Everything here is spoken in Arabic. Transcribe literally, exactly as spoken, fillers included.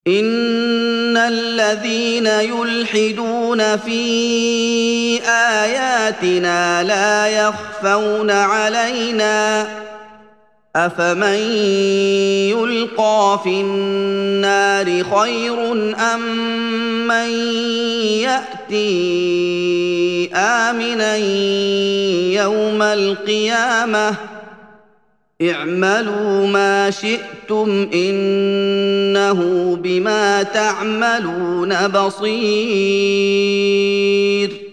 إن الذين يلحدون في آياتنا لا يخفون علينا أفمن يلقى في النار خير أم من يأتي آمنا يوم القيامة اعملوا ما شئتم إنه بما تعملون بصير